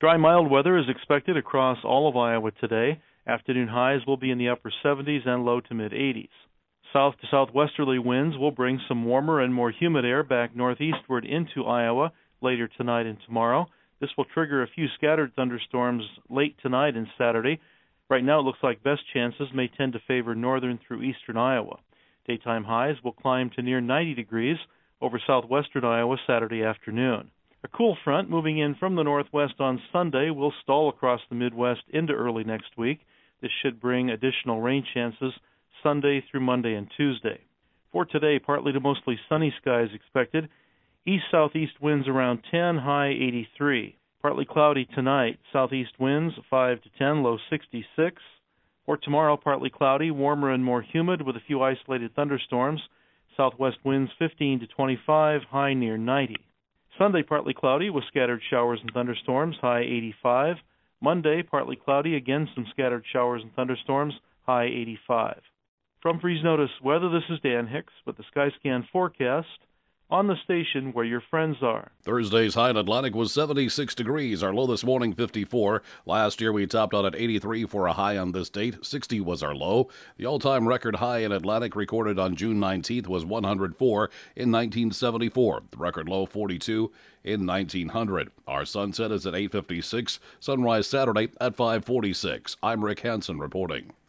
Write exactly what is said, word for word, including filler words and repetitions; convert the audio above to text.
Dry, mild weather is expected across all of Iowa today. Afternoon highs will be in the upper seventies and low to mid-eighties. South to southwesterly winds will bring some warmer and more humid air back northeastward into Iowa later tonight and tomorrow. This will trigger a few scattered thunderstorms late tonight and Saturday. Right now it looks like best chances may tend to favor northern through eastern Iowa. Daytime highs will climb to near ninety degrees over southwestern Iowa Saturday afternoon. A cool front moving in from the northwest on Sunday will stall across the Midwest into early next week. This should bring additional rain chances Sunday through Monday and Tuesday. For today, partly to mostly sunny skies expected. East-southeast winds around ten, high eighty-three. Partly cloudy tonight. Southeast winds five to ten, low sixty-six. For tomorrow, partly cloudy, warmer and more humid with a few isolated thunderstorms. Southwest winds fifteen to twenty-five, high near ninety. Sunday, partly cloudy with scattered showers and thunderstorms, high eighty-five. Monday, partly cloudy, again some scattered showers and thunderstorms, high eighty-five. From Freeze Notice Weather, this is Dan Hicks with the Skyscan forecast on the station where your friends are. Thursday's high in Atlantic was seventy-six degrees. Our low this morning, fifty-four. Last year we topped out at eighty-three for a high on this date. sixty was our low. The all-time record high in Atlantic recorded on June nineteenth was one hundred four in nineteen seventy-four. The record low, forty-two in nineteen hundred. Our sunset is at eight fifty-six. Sunrise Saturday at five forty-six. I'm Rick Hansen reporting.